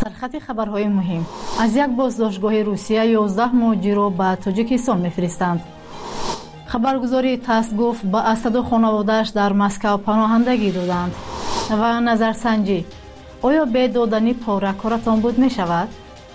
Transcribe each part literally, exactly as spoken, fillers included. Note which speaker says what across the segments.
Speaker 1: سرخط خبرهای مهم. از یک بازداشتگاه روسیه یازده مهاجر به تاجیکستان میفرستند. خبرگزاری تاس گفت با اسد و خانواده‌اش در مسکو پناهندگی دادند. و نظرسنجی: آیا به دادنی پاره کارتان بود می شود؟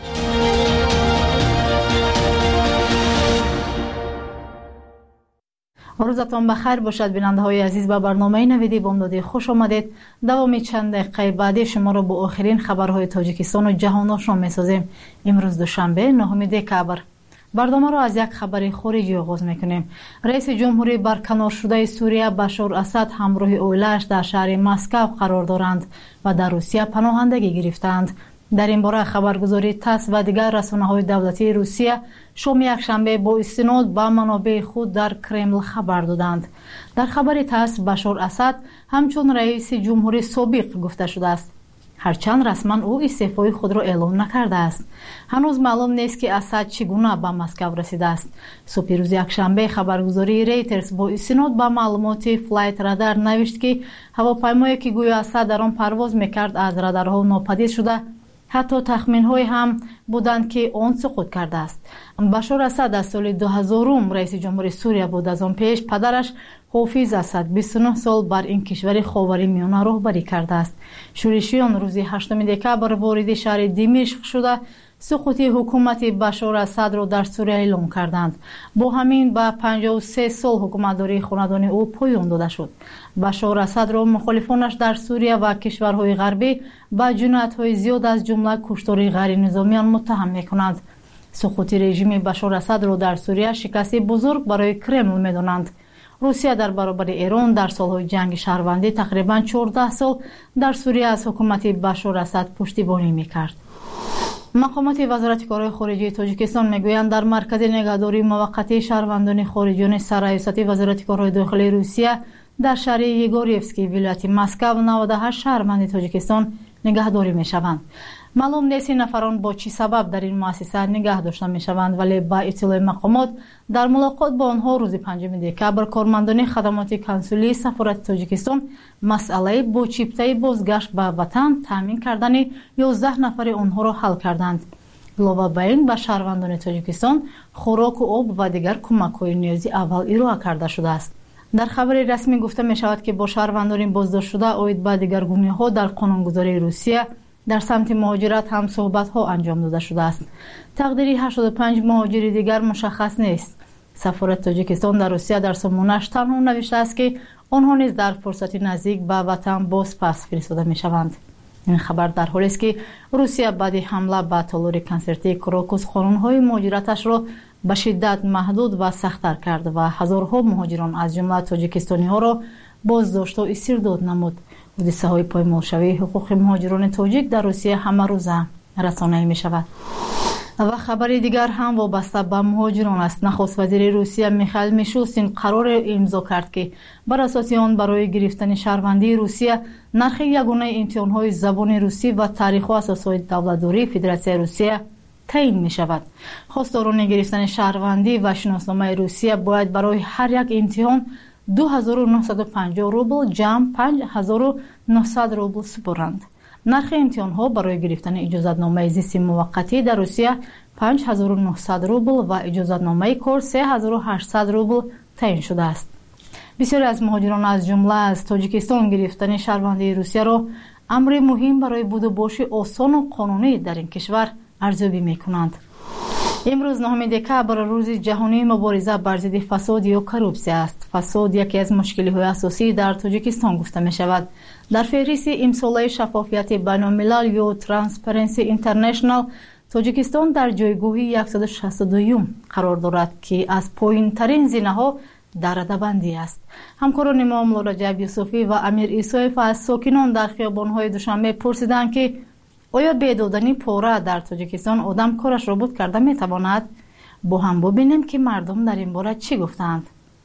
Speaker 1: روزتان بخیر باشد بیننده های عزیز. به برنامه نویدی بامدادی خوش آمدید. دوامی چند دقیقه بعدی شما را با آخرین خبرهای تاجیکستان و جهان آشنا می‌سازیم. امروز دوشنبه نهم دکبر. برنامه را از یک خبر خارجی آغاز می‌کنیم. رئیس جمهوری برکنار شده سوریه بشار اسد همراه اویلش در شهر مسکو قرار دارند و در روسیه پناهندگی گرفتند. در این باره خبرگزاری تاس و دیگر رسانه‌های دولتی روسیه شام یکشنبه با استناد به منابع خود در کرمل خبر دادند. در خبر تاس بشار اسد همچون رئیس جمهوری سابق گفته شده است، هرچند رسما او استعفای خود را اعلام نکرده است. هنوز معلوم نیست که اسد چگونه به مسکو رسیده است. صبح روز یکشنبه خبرگزاری ریترز با استناد به معلومات فلایت رادار نوشت که هواپیمایی که گویا اسد در آن پرواز میکرد از رادارها ناپدید شده. حتی تخمین‌های هم بودند که آن سقوط کرده است. بشار اسد از سال دو هزار رئیس جمهوری سوریه بود. از آن پیش پدرش حافظ اسد بیست و نه سال بر این کشور خاورمیانه راهبری کرده است. شورشیان روز هشتم دکبر وارد شهر دمشق شده سقوط حکومت بشار اسد را در سوریه اعلام کردند. با همین به پنجاه و سه سال حکومتداری خاندان او پایان داده شد. بشار اسد را مخالفانش در سوریه و کشورهای غربی به جنایت‌های زیاد از جمله کشتار غیر نظامیان متهم می‌کنند. سقوط رژیم بشار اسد را در سوریه شکستی بزرگ برای کرمل می‌دانند. روسیه در برابر ایران در سالهای جنگ شهروندی تقریباً چهارده سال در سوریه از حکومت بشار اسد پشتیبانی می‌کرد. مقامات وزارت کارهای خارجی تاجیکستان میگویند در مرکز نگهداری موقتی شهروندان خارجیان سرایست وزارت کارهای داخلی روسیه در شهر یگوریفسکی ولایت مسکو نود و هشت شهروند تاجیکستان نگهداری میشوند. معلوم نیست نفران با چه سبب در این مؤسسه نگه داشته میشوند، ولی با اطلاع مقامات در ملاقات با آنها روز پنجم دکبر کارمندان خدمات کنسولی سفارت تاجیکستان مسئله با چیپته بازگشت به وطن تامین کردن یازده نفر آنها را حل کردند. علاوه بر این به شهروندان تاجیکستان خوراک و آب و دیگر کمک‌های نیازی اول ارائه کرده شده است. در خبر رسمی گفته می شود که با شهروندان بازداشت شده اوید به دیگرگونی‌ها در قانونگذاری روسیه در سمت مهاجرت هم صحبت‌ها انجام داده شده است. تقدیری هشتاد و پنج مهاجر دیگر مشخص نیست. سفارت تاجیکستان در روسیه در سامانه‌اش تنها نوشته است که آنها نیز در فرصت نزدیک به وطن باز پس فرستاده می‌شوند. این خبر در حالی است که روسیه بعد حمله به تالار کنسرتی کراکوس قانون‌های مهاجرتش را به شدت محدود و سخت‌تر کرد و هزارها مهاجران از جمله تاجیکستانی‌ها را بازداشت و استرداد نمود. حادثه‌های پایمالشوی حقوق مهاجران تاجیک در روسیه همه روزه رسانه‌ای می‌شود. و خبر دیگر هم وابسته به مهاجران است. نخست وزیر روسیه میخائیل میشوستین قرار امضا کرد که بر اساس آن برای گرفتن شهروندی روسیه نرخ یگانه امتحان‌های زبان روسی و تاریخ و اساسهای دولت‌داری فدراسیون روسیه تعیین می شود. خواستاران گرفتن شهروندی و شناسنامه روسیه باید برای هر یک امتحان دو هزار و نهصد و پنجاه روبل جمع پنج هزار و نهصد روبل سپرند. نرخ امتحان ها برای گرفتن اجازت نامه زیست موقتی در روسیه پنج هزار و نهصد روبل و اجازت نامه کار سه هزار و هشتصد روبل تعیین شده است. بسیاری از مهاجران از جمله از تاجیکستان گرفتن شهروندی روسیه را امر مهم برای بود و باش آسان و قانونی در این کشور ارزیابی میکنند. امروز نهم دکبر روز جهانی مبارزه بر ضد فساد یا کروپسیا است. فساد یکی از مشکل‌های اساسی در تاجیکستان گفته می شود. در فهرست امساله شفافیت بین‌الملل یا ترانسپرنسی اینترنشنال تاجیکستان در جایگاه صد و شصت و دو قرار دارد که از پایین‌ترین زینه‌ها در رده‌بندی است. همکاران ما مولا رجب یوسفی و امیر ایسایف از ساکنان در خیابان‌های دوشنبه پرسیدند که آیا بیدادنی پاره در تاجیکستان آدم کارش را بود کرده میتواند؟ با هم ببینیم که مردم در این باره چی گفتند.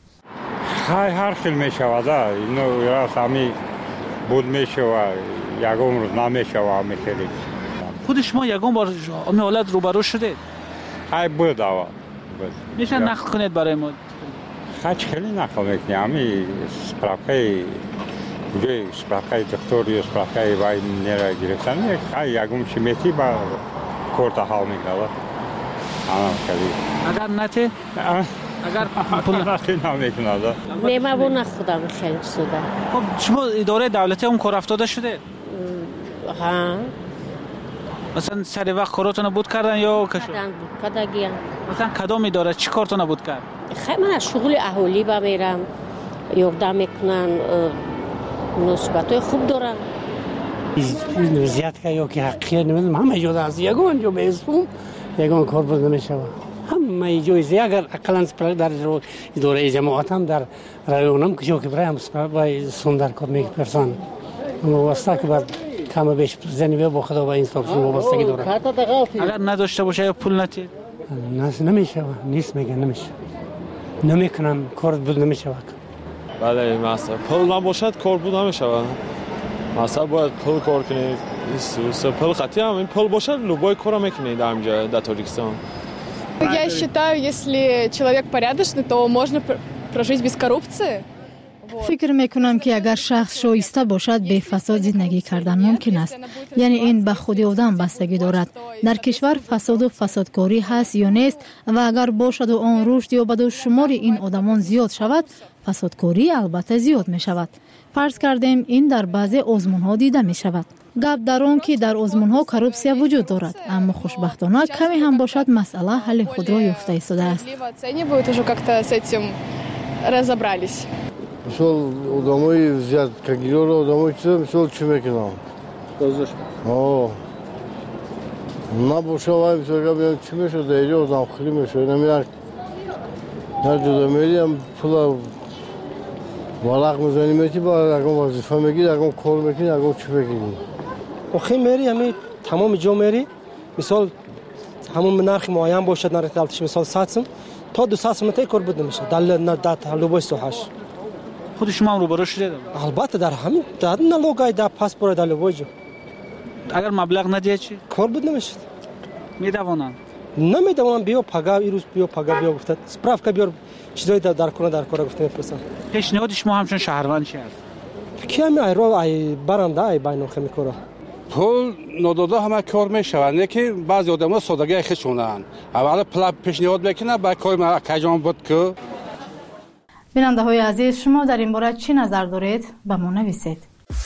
Speaker 2: خیلی هر خیل میشود، اینو راست همی بود میشود، یکم روز نمیشود میخیلی.
Speaker 3: خود شما یکم بار امی حالت روبرو شده؟
Speaker 2: خیلی بود آوا.
Speaker 3: میشه نقل کنید برای ما؟
Speaker 2: خیلی خیلی نقل میکنیم، همی سپراپی جای سپرکای دکتر یا سپرکای وای نرا گرفتن خیلی یکم شمیتی با کورت حال میکنه. آن کلی.
Speaker 3: اگر نته؟ اگر
Speaker 2: پول نته نمیکنه.
Speaker 4: نیمه بو نخودم خیلی سوده.
Speaker 3: خب شما اداره دولتی اون کار افتاده شده؟
Speaker 4: ها.
Speaker 3: مثلا سر وقت کاراتون بود کردن یا کشو؟
Speaker 4: کردن بود کداگیان.
Speaker 3: مثلا کدام اداره چی کارتون بود کرد؟
Speaker 4: خیلی من شغل اهولی با میرم یوردام میکنن نسبتای خوب دارن.
Speaker 5: زیاد که یا که حقیقی نمیدونم همه جور از یگان جو بیستم یگان کار بود نمیشه همه جویزی اگر اقلا سپرک در اداره جماعت هم در رایونم کجا که برای هم سپرک باید سندر کار میپرسن واسطه که بعد کم بیش زنی با خدا با این سابسون وابستگی داره.
Speaker 3: اگر نداشته باشه یا پول نتید؟
Speaker 5: نمیشه نیست میگه نمیشه نمیکنم کار بود نمیشه.
Speaker 6: بله مثلا پول نباشد کار بود نمیشه. مثلا باید پول کار کنید. سه پول خطی هم این پول باشد любой کار میکنید در اینجا در تاجیکستان.
Speaker 7: Я считаю, если человек порядочный, то можно прожить без коррупции.
Speaker 1: فکر میکنم که اگر شخص شایسته باشد به فساد زندگی کردن ممکن است. یعنی این به خود آدم بستگی دارد. در کشور فساد و فسادکاری هست یا نیست و اگر باشد و آن رشد یا به شمار این آدمان زیاد شود فسادکاری البته زیاد می شود. فرض کردیم این در بعضی آزمون ها دیده می شود. گپ در آن که در آزمون ها کروپسیا وجود دارد اما خوشبختانه کمی هم باشد مسئله حل خود را یافته ایستاده است.
Speaker 8: مثال آدمای زیاد کگیرا را آدمای چیزا مثال چی میکنم؟
Speaker 3: گذاشت.
Speaker 8: آه. نباشه وای مثال بیان چی میشه دیگه آدم خیلی میشه نمیاد. هر جدا میریم پول ورق میزنی میتی با اگه وظیفه میگیری اگه کار میکنی اگه چی میکنی؟
Speaker 5: آخه میری همین تمام جا میری مثال همون نرخ معین باشد نرخ دلتش مثال صد سوم تا دو صد سوم تا کار بود نمیشه دل نه حلو باش سوهاش.
Speaker 3: خود شما هم روبرو شده؟
Speaker 5: البته در همین در نلوگای در پاسپورت در لوجو.
Speaker 3: اگر مبلغ ندید چی؟
Speaker 5: کار بود نمیشه.
Speaker 3: میدوانن؟
Speaker 5: نمیدوانن بیا پگا ایروز بیا پگا بیا گفت سپراف بیار چیزای در در کنه در کار گفته میپرسن.
Speaker 3: پیشنهاد شما همچون شهروند چی است؟
Speaker 5: کی می ای رو ای برنده ای بینو خمی کورا.
Speaker 9: پول نداده همه کار میشوند نه که بعضی آدم‌ها سادگی خودشونن. اول پول پیشنهاد میکنه بعد کار ما کجام بود که
Speaker 1: بیننده های عزیز شما در این باره چی نظر دارید؟ به ما نویسید.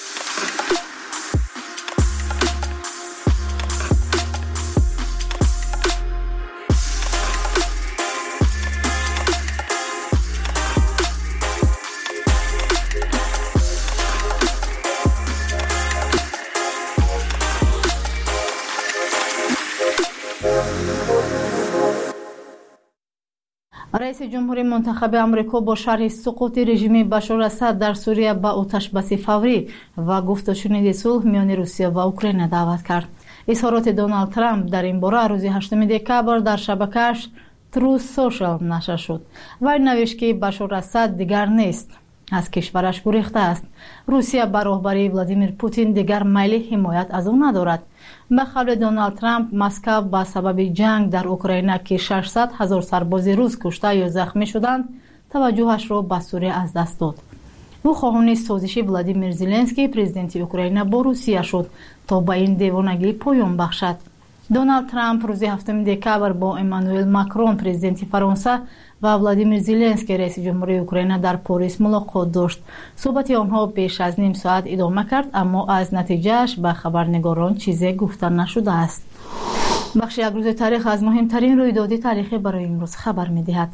Speaker 1: رئیس جمهوری منتخب آمریکا با شرح سقوط رژیم بشار اسد در سوریه به آتش‌بسی فوری و گفت و شنود صلح میان روسیه و اوکراین دعوت کرد. اظهارات دونالد ترامپ در این باره روز هشتم دکبر در شبکه‌اش تروث سوشال نشر شد. وی نوشت که بشار اسد دیگر نیست، از کشورش گریخته است. روسیه به راهبری ولادیمیر پوتین دیگر میل حمایت از او ندارد. به قول دونالد ترامپ مسکو به سبب جنگ در اوکراین که ششصد هزار سرباز روس کشته یا زخمی شدند توجهش را به سوریه از دست داد. او خواهان سازش ولادیمیر زلنسکی پرزیدنت اوکراین با روسیه شد تا به این دیوانگی پایان بخشد. دونالد ترامپ روز هفتم دکبر با امانوئل ماکرون پرزیدنت فرانسه و ولادیمیر زلنسکی رئیس جمهوری اوکراین در پاریس ملاقات داشت. صحبت آنها بیش از نیم ساعت ادامه کرد اما از نتیجهش به خبرنگاران چیزی گفته نشده است. بخش یک روز تاریخ از مهمترین رویداد تاریخی برای امروز خبر می‌دهد.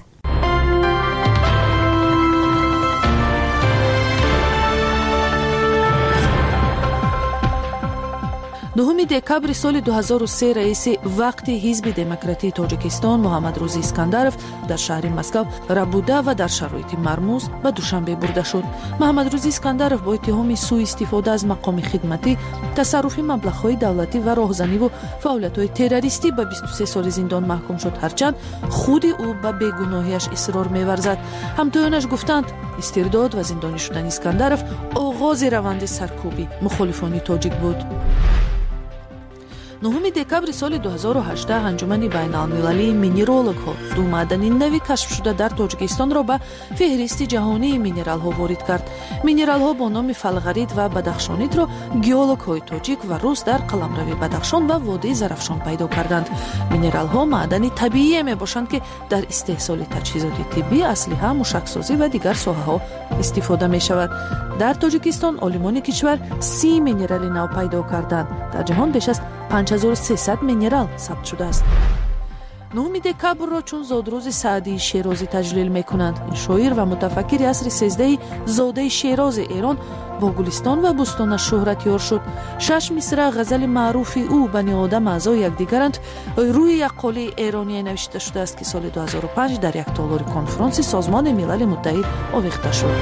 Speaker 10: نهم دکبر سال دو هزار و سه رئیس وقت حزب دموکراتی تاجیکستان محمد روزی اسکندرов در شهر مسکو ربوده و در شرایط مرموز به دوشنبه برده شد. محمد روزی اسکندرов با اتهام سوء استفاده از مقام خدمتی، تصرف مبلغ‌های دولتی و راهزنی و فعالیت‌های تروریستی به بیست و سه سال زندان محکوم شد، هرچند خود او به بیگناهیش اصرار می‌ورزد. همتایانش گفتند استرداد و زندانی شدن اسکندرov آغاز روند سرکوبی مخالفان تاجیک بود. نهم دکامبر سال دو هزار و هجده انجمن بین‌المللی مینرولوگ‌ها دو معدن نوی کشف شده در تاجیکستان را به فهرست جهانی مینرال‌ها وارد کرد. مینرال‌ها با نام فلغرید و بدخشانیت را گئولوگ‌های تاجیک و روس در قلمرو بدخشان و وادی زرافشان پیدا کردند. مینرال‌ها معدن طبیعی میباشند که در استحصال تجهیزات طبی، اسلحه، موشک‌سازی و دیگر ساحه‌ها استفاده می‌شود. در تاجیکستان عالمان کشور سی مینرال نو پیدا کردند. در جهان بیش از پنج هزار و سیصد مینرال ثبت شده است. نهم دکامبر را چون زادروز سعدی شیرازی تجلیل میکنند. این شاعر و متفکر عصر سیزده زاده شیراز ایران با گلستان و بستانش شهرت یار شد. شش مصرع غزل معروف او بنی آدم اعضای یکدیگرند روی یک قاله ایرانی نوشته شده است که سال دو هزار و پنج در یک تالار کنفرانس سازمان ملل متحد آویخته شد.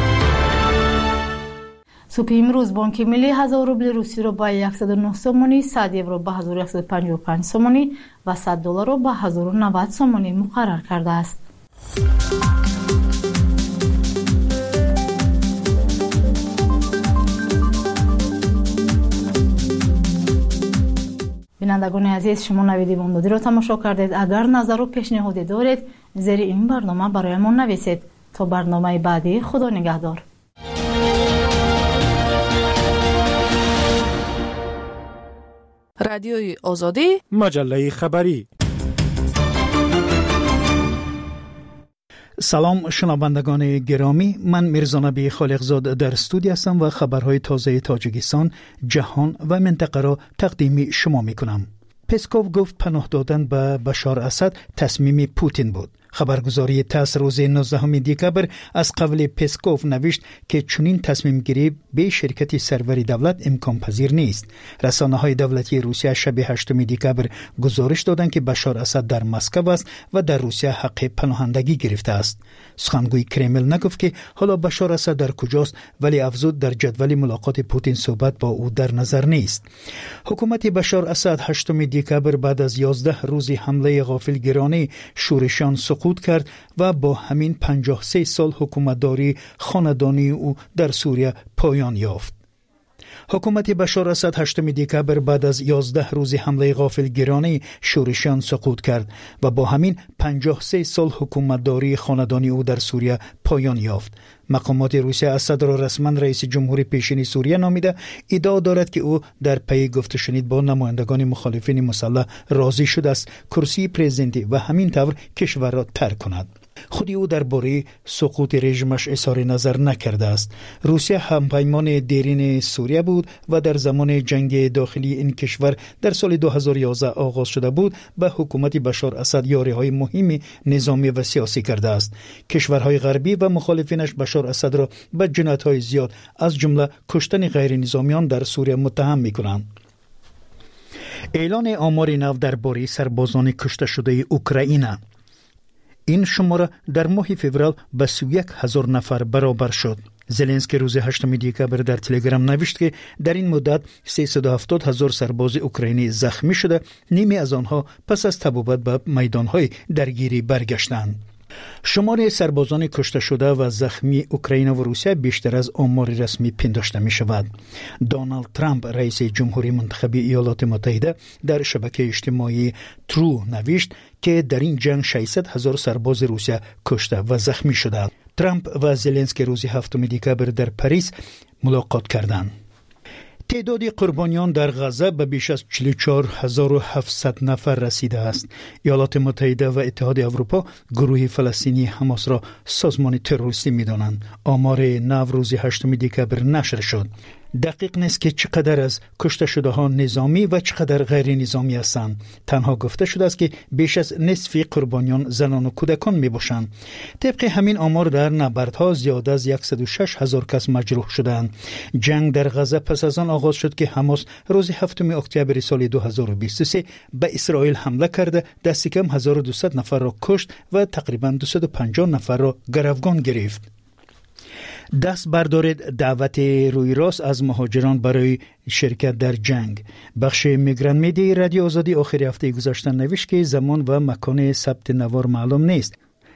Speaker 1: صبح امروز بانک ملی هزار روبل روسی را با صد و نه سومانی، صد یورو با هزار و صد و پنجاه و پنج سومانی و صد دلار را با هزار و نود سومانی مقرر کرده است. بینندگان عزیز، شما نوید بامدادی را تماشا کردید. اگر نظر و پیشنهادی دارید زیر این برنامه برایمان نویسید. تا برنامه بعدی، خدا نگهدار.
Speaker 10: رادیوی آزادی،
Speaker 11: مجله خبری. سلام شنوندگان گرامی، من میرزا نبی خالقزاد در استودیو هستم و خبرهای تازه تاجیکستان، جهان و منطقه را تقدیم شما میکنم. پسکوف گفت پناه دادن به بشار اسد تصمیم پوتین بود. خبرگزاری تاس روز نوزدهم دکامبر از قبل پسکوف نوشت که چنین تصمیم گیری به شرکت سروری دولت امکان پذیر نیست. رسانه های دولتی روسیه شب هشتم دکامبر گزارش دادند که بشار اسد در مسکو است و در روسیه حق پناهندگی گرفته است. سخنگوی کرمل نگفت که حالا بشار اسد در کجاست، ولی افزود در جدول ملاقات پوتین صحبت با او در نظر نیست. حکومت بشار اسد هشتم دکامبر بعد از یازده روز حمله غافلگیرانه شورشیان سقوط کرد و با همین پنجاه و سه سال حکومتداری خاندانی او در سوریه پایان یافت. حکومت بشار اسد هشتم دکامبر بعد از یازده روز حمله غافلگیرانه شورشیان سقوط کرد و با همین پنجاه و سه سال حکومتداری خاندانی او در سوریه پایان یافت. مقامات روسیه اسد را رسما رئیس جمهور پیشین سوریه نامیده، ادعا دارد که او در پی گفت و شنید با نمایندگان مخالفین مسلح راضی شده است کرسی پرزیدنتی و همین طور کشور را ترک کند. خودی او درباره سقوط رژیمش اظهار نظر نکرده است. روسیه همپیمان دیرین سوریه بود و در زمان جنگ داخلی این کشور در سال دو هزار و یازده آغاز شده بود به حکومت بشار اسد یاری‌های مهمی نظامی و سیاسی کرده است. کشورهای غربی و مخالفینش بشار اسد را به جنایت‌های زیاد از جمله کشتن غیر نظامیان در سوریه متهم می‌کنند. اعلان آمار نو درباره سربازان کشته شده اوکراین. این شماره در ماه فوریه به سی و یک هزار نفر برابر شد. زلنسکی روز هشتم دکامبر در تلگرام نوشت که در این مدت سیصد و هفتاد هزار سرباز اوکراینی زخمی شده، نیمی از آنها پس از تبابت به میدانهای درگیری برگشتند. شمار سربازان کشته شده و زخمی اوکراین و روسیه بیشتر از آمار رسمی پنداشته می شود. دونالد ترامپ رئیس جمهوری منتخب ایالات متحده در شبکه اجتماعی ترو نوشت که در این جنگ ششصد هزار سرباز روسیه کشته و زخمی شده. ترامپ و زلنسکی روز هفتم دکامبر در پاریس ملاقات کردند. تعداد قربانیان در غزه به بیش از چهل و چهار هزار و هفتصد نفر رسیده است. ایالات متحده و اتحاد اروپا گروه فلسطینی حماس را سازمان تروریستی می‌دانند. آمار نو روز هشتم دکامبر نشر شد. دقیق نیست که چقدر از کشته شده ها نظامی و چقدر غیر نظامی هستند. تنها گفته شده است که بیش از نصف قربانیان زنان و کودکان می باشند. طبق همین آمار در نبردها زیاد از صد و شش هزار کس مجروح شدند. جنگ در غزه پس از آن آغاز شد که حماس روز هفتم اکتبر سال دو هزار و بیست و سه به اسرائیل حمله کرده، دست کم هزار و دویست نفر را کشت و تقریباً دویست و پنجاه نفر را گروگان گرفت. دست بردارید دعوت روی راست از مهاجران برای شرکت در جنگ. بخش میگران میدی رادیو آزادی آخر هفته گذشته نوشت که زمان و مکان ثبت نوار معلوم نیست.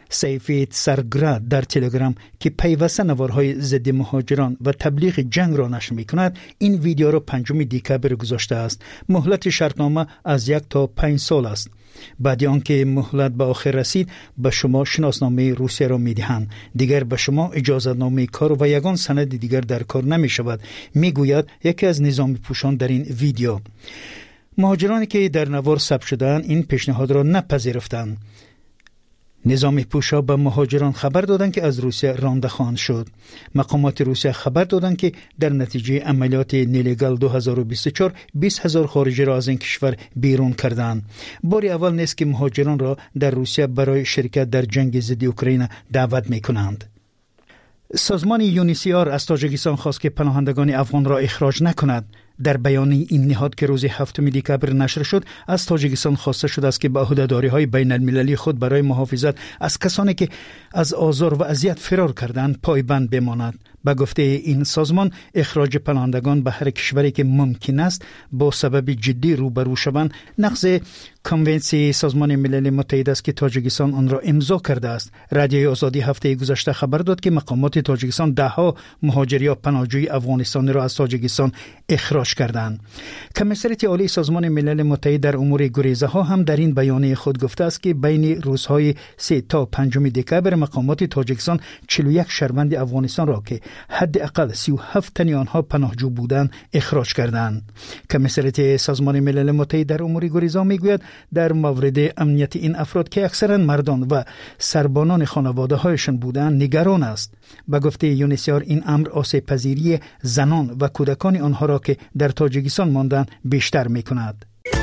Speaker 11: سیفید سرگرد در تلگرام که پیوسته نوارهای ضد مهاجران و تبلیغ جنگ را نشر می‌کند این ویدیو را پنجم دکبر گذاشته است. مهلت شرطنامه از یک تا پنج سال است. بعد آنکه مهلت به آخر رسید به شما شناسنامه روسیه را می‌دهند. دیگر به شما اجازه‌نامه کار و یگان سند دیگر در کار نمی‌شود، میگوید یکی از نظامی پوشان در این ویدیو. مهاجرانی که در نوار ثبت شدند این پیشنهاد را نپذیرفتند. نظامی پوشا به مهاجران خبر دادند که از روسیه رانده خواهند شد. مقامات روسیه خبر دادند که در نتیجه عملیات نیلیگال دو هزار و بیست و چهار بیست هزار خارجی را از این کشور بیرون کردند. بار اول نیست که مهاجران را در روسیه برای شرکت در جنگ ضد اوکراین دعوت می‌کنند. سازمان یونیسیار از تاجیکستان خواست که پناهندگان افغان را اخراج نکند. در بیانیه این نهاد که روز هفتم دکبر نشر شد از تاجیکستان خواسته شده است که به عهده‌داری‌های بین المللی خود برای محافظت از کسانی که از آزار و اذیت فرار کردند پایبند بماند. به گفته این سازمان اخراج پناهندگان به هر کشوری که ممکن است با سبب جدی روبرو شوند نقض کنونسیون سازمان ملل متحد است که تاجیکستان آن را امضا کرده است. رادیوی آزادی هفته گذشته خبر داد که مقامات تاجیکستان ده ها مهاجر یا پناهجوی افغانستانی را از تاجیکستان اخراج کردند. کمیسریت عالی سازمان ملل متحد در امور گریزه ها هم در این بیانیه خود گفته است که بین روزهای سه تا پنجم دکبر مقامات تاجیکستان چهل و یک شهروند افغانستان را که حداقل سی و هفت تن آنها پناهجو بودند اخراج کردند. کمیسریت سازمان ملل متحد در امور گریزه میگوید در مورد امنیت این افراد که اکثرا مردان و سربانان خانواده هایشان بودند نگران است. به گفته یونیسیار این امر آسیب پذیری زنان و کودکان آنها را که در تاجیکستان ماندند بیشتر میکند.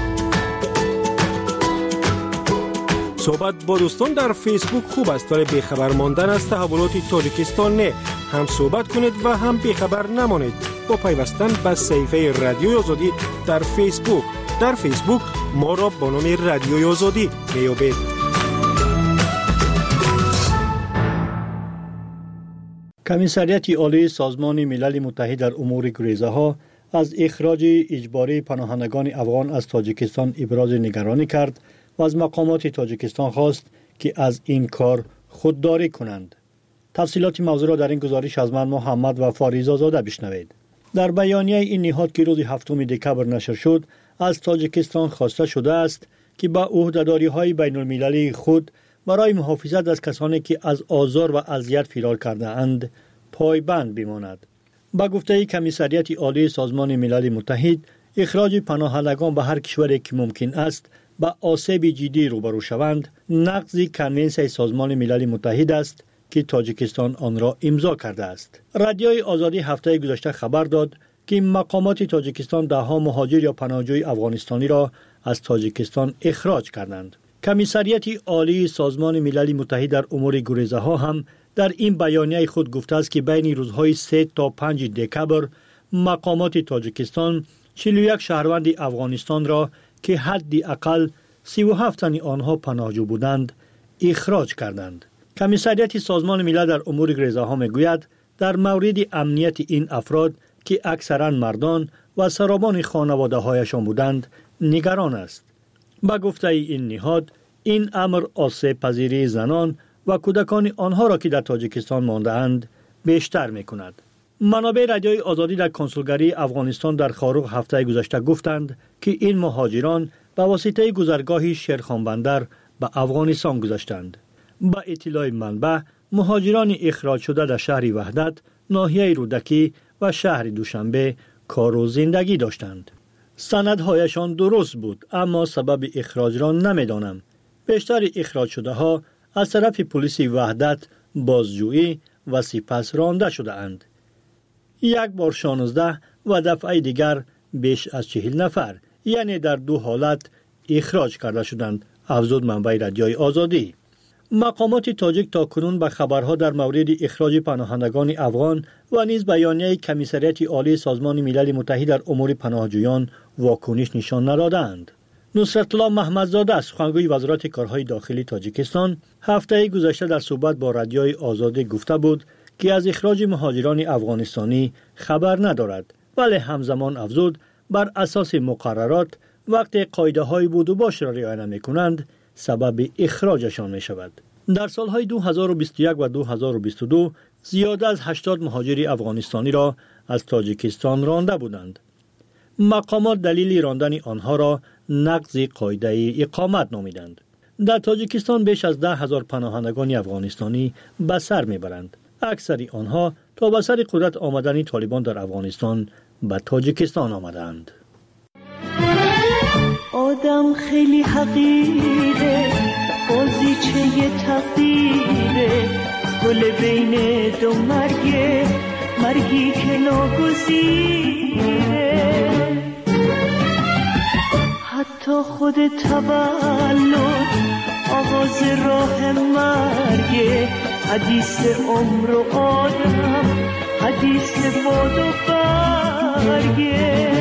Speaker 12: صحبت با دوستان در فیسبوک خوب است ولی بیخبر ماندن از تحولات تاجیکستان نه. هم صحبت کنید و هم بیخبر نمانید با پیوستن به صفحه رادیوی آزادی در فیسبوک. در فیسبوک ما را با نام رادیوی آزادی میابید.
Speaker 13: کمیسریت عالی سازمان ملل متحد در امور گریزه ها از اخراج اجباری پناهندگان افغان از تاجیکستان ابراز نگرانی کرد و از مقامات تاجیکستان خواست که از این کار خودداری کنند. تفصیلات موضوع را در این گزارش از من محمد و فاریزا زاده بشنوید. در بیانیه این نهاد که روز هفتم دکبر نشر شد از تاجیکستان خواسته شده است که با عهده‌داری‌های بین المللی خود برای محافظت از کسانی که از آزار و اذیت فرار کرده اند پایبند بماند. با گفته کمیسریت عالی سازمان ملل متحد اخراج پناهندگان به هر کشوری که ممکن است با آسیب جدی روبرو شوند نقض کنونسیون سازمان ملل متحد است که تاجیکستان آن را امضا کرده است. رادیوی آزادی هفته گذشته خبر داد که مقامات تاجیکستان ده ها مهاجر یا پناهجوی افغانستانی را از تاجیکستان اخراج کردند. کمیسریت عالی سازمان ملل متحد در امور گریزه ها هم در این بیانیه خود گفته است که بین روزهای سه تا پنج دکبر مقامات تاجیکستان چهل و یک شهروند افغانستان را که حدی اقل سی و هفت تن آنها پناهجو بودند اخراج کردند. کمیسریت سازمان ملل در امور گریزه ها میگوید در مورد امنیت این افراد که اکثرا مردان و سربان خانواده هایشان بودند نگران است. با گفته این نهاد این امر آسیب پذیری زنان و کودکان آنها را که در تاجیکستان مانده اند بیشتر می کند. منابع رادیوی آزادی در کنسولگری افغانستان در خاروق هفته گذشته گفتند که این مهاجران به واسطه گذرگاه شیرخان بندر به افغانستان گذشتند. با اطلاع منبع مهاجران اخراج شده در شهر وحدت، ناحیه رودکی و شهر دوشنبه کار و زندگی داشتند. سندهایشان درست بود اما سبب اخراج را نمیدانم. بیشتر اخراج شده ها از طرف پلیس وحدت بازجویی و سپس رانده شده اند. یک بار شانزده و دفعه دیگر بیش از چهل نفر یعنی در دو حالت اخراج کرده شدند، افزود منبع رادیوی آزادی. مقامات تاجیک تا کنون به خبرها در مورد اخراج پناهندگان افغان و نیز بیانیه کمیسریت عالی سازمان ملل متحد در امور پناهجویان واکنش نشان ندادند. نصرت الله محمدزاده سخنگوی وزارت کارهای داخلی تاجیکستان هفته گذشته در صحبت با رادیوی آزادی گفته بود که از اخراج مهاجران افغانستانی خبر ندارد، ولی همزمان افزود بر اساس مقررات وقتی قاعده های بود و باش را رعایت نمی کنند سبب اخراجشان می شود. در سالهای دو هزار و بیست و یک و دو هزار و بیست و دو زیاد از هشتاد مهاجر افغانستانی را از تاجیکستان رانده بودند. مقامات دلیل راندن آنها را نقض قاعده اقامت نامیدند. در تاجیکستان بیش از ده هزار پناهندگان افغانستانی به سر میبرند. اکثر آنها تا به سر قدرت آمدن طالبان در افغانستان به تاجیکستان آمدند.
Speaker 14: آدم خیلی حقیره، بازیچه تقدیره، گل بین دو مرگه، مرگی که ناگزیره. حتی خود تولد آغاز راه مرگه، حدیث عمر و آدم، حدیث باد و برگه.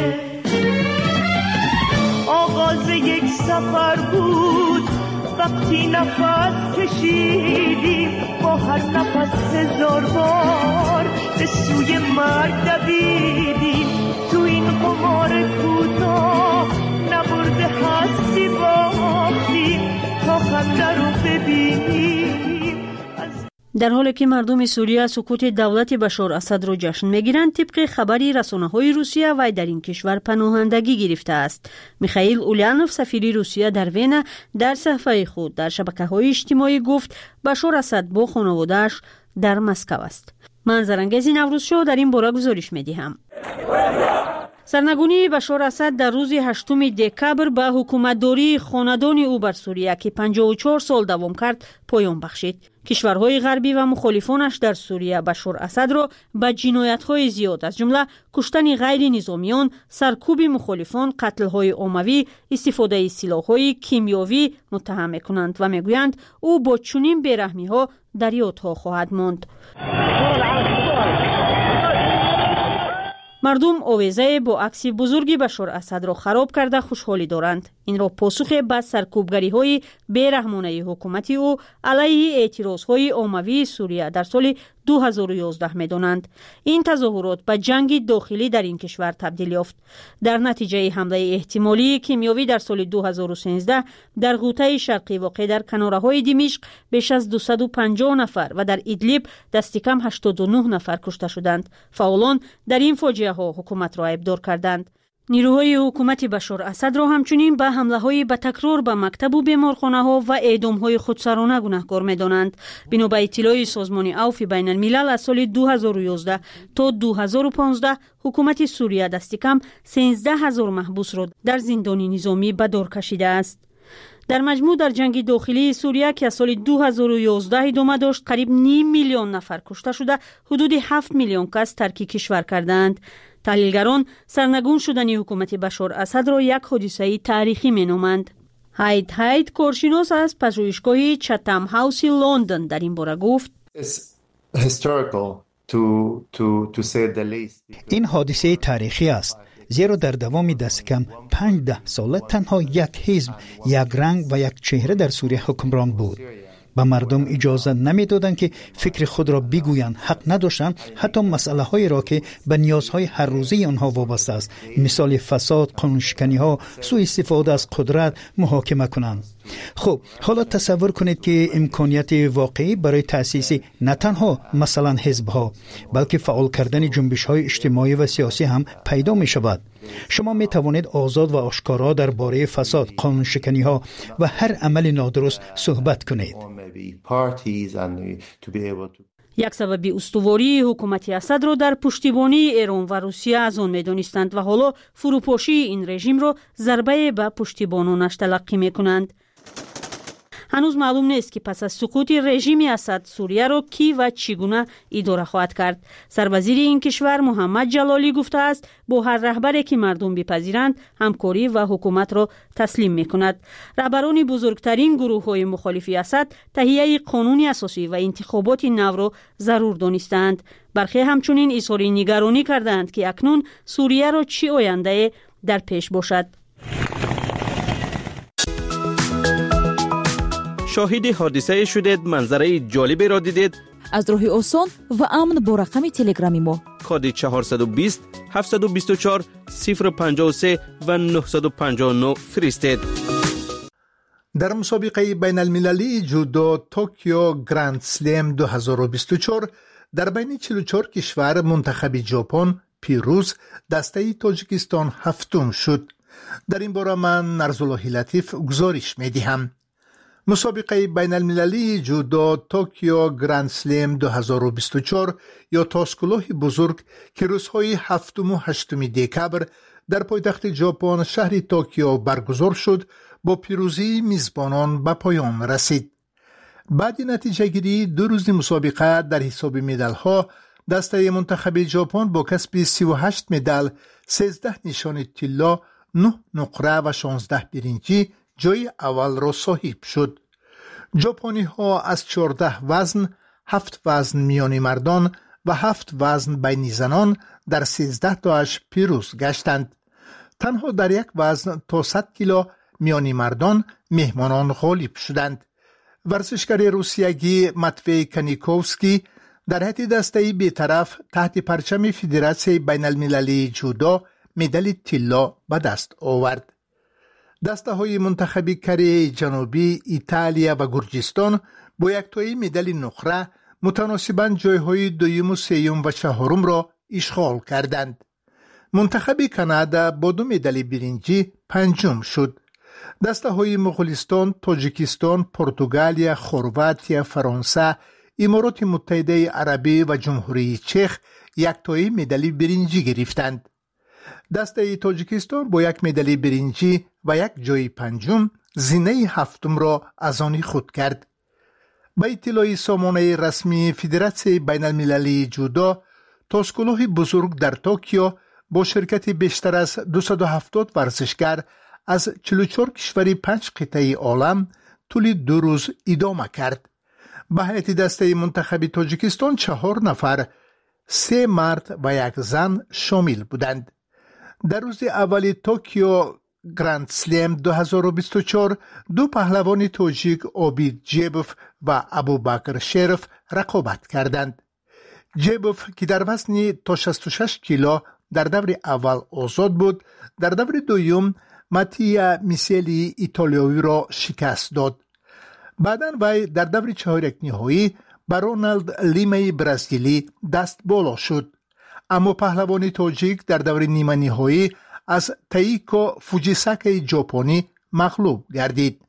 Speaker 14: آغاز یک سفر بود وقتی نفس کشیدیم، با هر نفس هزار بار به سوی مرگ دویدیم. تو این قمار کوتاه نبرده هستی باختیم تا خنده رو ببینیم.
Speaker 15: در حالی که مردم سوریه سقوط دولت بشار اسد را جشن میگیرند، طبق خبری رسانه‌های روسیه وی در این کشور پناهندگی گرفته است. میخائیل اولانوف سفیر روسیه در وین در صفحه خود در شبکه‌های اجتماعی گفت بشار اسد با خانواده‌اش در مسکو است. منظرانگیز نوروز شو در این باره گزارش میدهم. سرنگونی بشار اسد در روز هشتم دکبر به حکومتداری خاندان او بر سوریه که پنجاه و چهار سال دوام کرد پایان بخشید. کشورهای غربی و مخالفانش در سوریه بشار اسد را به جنایت‌های زیاد از جمله کشتن غیر نظامیان، سرکوب مخالفان، قتل‌های عمومی، استفاده سلاح‌های کیمیاوی متهم می‌کنند و می‌گویند او با چنین بی‌رحمی‌ها در یادها خواهد ماند. مردم آویزه با عکس بزرگی بشار اسد را خراب کرده خوشحالی دارند. این را پاسخ به سرکوبگری‌های بی‌رحمانه حکومت او علیه اعتراض‌های عمومی سوریه در سال دو هزار و یازده می‌دانند. این تظاهرات به جنگ داخلی در این کشور تبدیل یافت. در نتیجه حمله احتمالی کیمیاوی در سال دو هزار و سیزده در غوطه شرقی واقع در کناره‌های دمشق بیش از دویست و پنجاه نفر و در ادلیب دست کم هشتاد و نه نفر کشته شدند. فعالان در این فاجعه ها حکومت را ابدار کردند. نیروهای حکومت بشار اسد را همچنین به حمله‌های به تکرار به مکتب و بیمارخانه‌ها و اعدام‌های خودسرانه گناهکار می‌دانند. بنا به اطلاع سازمان عفو بین الملل از سال دو هزار و یازده تا دو هزار و پانزده حکومت سوریه دست کم سیزده هزار محبوس را در زندان نظامی به دار کشیده است. در مجموع در جنگ داخلی سوریه که از سال دو هزار و یازده ادامه داشت قریب نیم میلیون نفر کشته شده، حدود هفت میلیون کس ترک کشور کردند. تحلیلگران سرنگون شدن حکومت بشار اسد را یک حادثه تاریخی مینامند. هاید هاید کارشناس از پژوهشگاه چتم هاوس لندن در این باره گفت
Speaker 11: این حادثه تاریخی است، زیرا در دوام دست کم پنج ده ساله تنها یک حزب، یک رنگ و یک چهره در سوریه حکمران بود. به مردم اجازه نمیدادند که فکر خود را بگویند، حق نداشتند حتی مسئله های را که به نیازهای هر روزه آنها وابسته است، مثال فساد، قانونشکنی ها، سوء استفاده از قدرت محاکمه کنند. خب حالا تصور کنید که امکانیت واقعی برای تأسیس نه تنها مثلا حزب ها بلکه فعال کردن جنبش های اجتماعی و سیاسی هم پیدا می شود. شما می توانید آزاد و آشکارا درباره فساد، قانونشکنی ها و هر عمل نادرست صحبت کنید.
Speaker 15: یک سبب استواری حکومت اسد را در پشتیبانی ایران و روسیه از آن می‌دانستند و حالا فروپاشی این رژیم را ضربه به پشتیبانانش تلقی می‌کنند. هنوز معلوم نیست که پس از سقوط رژیم اسد سوریه را کی و چگونه اداره خواهد کرد. سروزیر این کشور محمد جلالی گفته است با هر رهبری که مردم بپذیرند همکاری و حکومت را تسلیم می‌کند. رهبران بزرگترین گروه‌های مخالف اسد تهیه قانون اساسی و انتخابات نو را ضرور دانستند. برخی همچنین اظهار نگرانی کردند که اکنون سوریه را چه آینده در پیش باشد.
Speaker 16: شاهد حادثه شدید، منظره جالبی را دیدید؟
Speaker 10: از راه آسان و امن با رقم تلگرامی ما
Speaker 16: کد چهارصد و بیست هفتصد و بیست و چهار صفر پنجاه و سه و نهصد و پنجاه و نه فرستید.
Speaker 17: در مسابقه بین المللی جودو توکیو گراند سلم دو هزار و بیست و چهار در بین چهل و چهار کشور منتخب ژاپن پیروز دسته تاجیکستان هفتم شد. در این باره من نرزالله لطیف گزارش می دهم. مسابقه بین المللی جودو توکیو گراند سلم دو هزار و بیست و چهار یا تاسکلوه بزرگ که روزهای هفتم و هشتم دکبر در پایتخت ژاپن شهر توکیو برگزار شد با پیروزی میزبانان به پایان رسید. بعد نتیجه گیری دو روز مسابقه در حساب مدال ها دسته منتخب ژاپن با کسب سی و هشت مدال، سیزده نشان طلا، نه نقره و شانزده برنجی جای اول را صاحب شد. ژاپنی ها از چهارده وزن، هفت وزن میان مردان و هفت وزن بین زنان در سیزده تاش پیروز گشتند. تنها در یک وزن تا صد کیلو میان مردان مهمانان غالب شدند. ورزشکار روسیایی ماتوی کنیکوفسکی در حد دسته بی‌طرف تحت پرچم فدراسیون بین المللی جودو مدال طلا به دست آورد. دسته های منتخب کره جنوبی، ایتالیا و گرجستان با یک تایی مدال نقره متناسباً جایهای دویم و سوم و چهارم را اشغال کردند. منتخب کانادا با دو مدال برنجی پنجم شد. دسته های مغولستان، تاجیکستان، پرتغالیا، خرواتیا، فرانسه، امارات متحده عربی و جمهوری چک یک تایی مدال برنجی گرفتند. دسته تاجیکستان با یک مدال برنجی و یک جای پنجم زینه هفتم را از آن خود کرد. با اطلاع سامانه رسمی فدراسیون بین المللی جودو، تاسکلوه بزرگ در توکیو با شرکت بیشتر از دویست و هفتاد ورزشکار از چهل و چهار کشور پنج قطعه عالم طول دو روز ادامه کرد. به هیئت دسته منتخب تاجیکستان چهار نفر، سه مرد و یک زن شامل بودند. در روز اول توکیو گراند سلم دو هزار و بیست و چهار دو پهلوان تاجیک عابید جیبوف و ابوبکر شریف رقابت کردند. جیبوف که در وزن تا شصت و شش کیلو در دور اول آزاد بود، در دور دوم ماتیا میسلی ایتالیایی را شکست داد. بعداً وی در دور چهارک نهایی با رونالد لیمی برزیلی دست بالا شد. اما پهلوان تاجیک در دور نیمه نهایی از تاییکو فوجیساکی ژاپنی مغلوب گردید.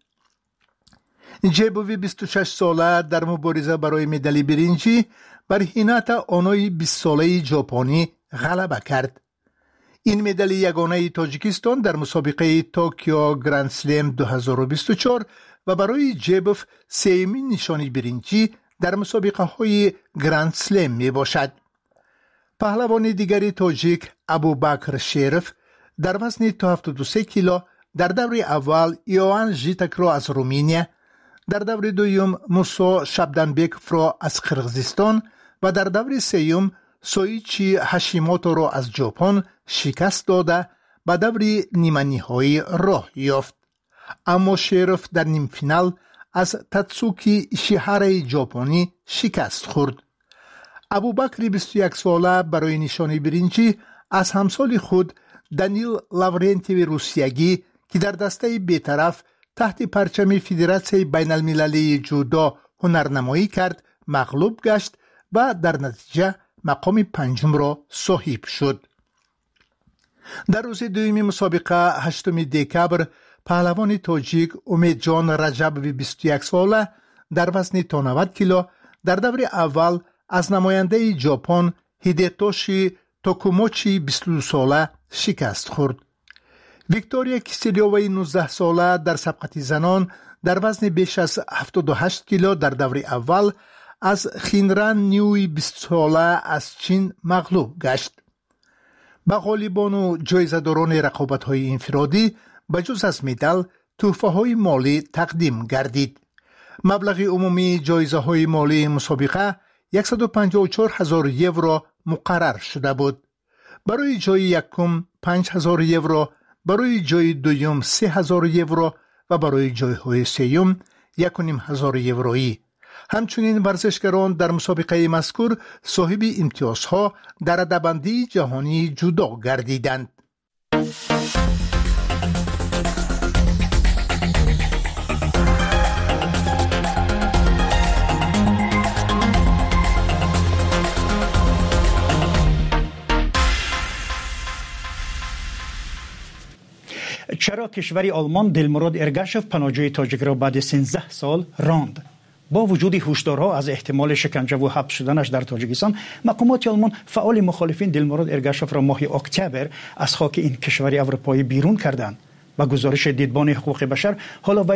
Speaker 17: جیبوی بیست و شش ساله در مبارزه برای مدال برنجی بر هیناتا آنوی بیست ساله ژاپنی غلبه کرد. این مدال یگانه تاجیکستان در مسابقه توکیو گراند سلم دو هزار و بیست و چهار و برای جیبوف سومین نشانی برنجی در مسابقه های گراند سلم می باشد. پهلوان دیگری تاجیک ابوبکر شریف در وزن تا هفتاد و سه کیلو در دور اول ایوان ژیتک را از رومانیا، در دور دوم موسا شبدنبک را از قرغیزستان و در دور سوم سویچی هاشیموتو را از ژاپن شکست داده به دور نیمه نهایی راه یافت. اما شریف در نیم فینال از تاتسوکی ایشیهارا ژاپنی شکست خورد. ابوبکر بیست و یک ساله برای نشانی برنجی از همسال خود دانیل لاورنتیو روسیایی که در دسته بی‌طرف تحت پرچم فدراسیون بین المللی جودو هنرنمایی کرد مغلوب گشت و در نتیجه مقام پنجم را صاحب شد. در روز دوم مسابقه هشتم دکبر پهلوان تاجیک امیدجان رجبی بیست و یک ساله در وزن تا نود کیلو در دور اول از نماینده ژاپن هیدتوشی توکوموچی بیست و دو ساله شکست خورد. ویکتوریا کیسلیووی نوزده ساله در سبقت زنان در وزن بیش از هفتاد و هشت کیلو در دور اول از خینران نیوی بیست ساله از چین مغلوب گشت. به غالبان و جایزه‌داران رقابت‌های انفرادی بجز از مدال تحفه‌های مالی تقدیم گردید. مبلغ عمومی جایزه‌های مالی مسابقه صد و پنجاه و چهار هزار یورو مقرر شده بود. برای جای یکم پنج هزار یورو، برای جای دوم سه هزار یورو و برای جایهای سوم یک و نیم هزار یورویی. همچنین ورزشکاران در مسابقه مذکور صاحب امتیازها در رده‌بندی جهانی جودو گردیدند.
Speaker 11: چرا کشور آلمان دلمراد ارگاشف پناهجوی تاجیک را بعد سیزده سال راند؟ با وجود هشدارها از احتمال شکنجه و حبس شدنش در تاجیکستان، مقامات آلمان فعال مخالفین دلمراد ارگاشف را ماه اکتبر از خاک این کشور اروپایی بیرون کردند. با گزارش دیدبان حقوق بشر، حالا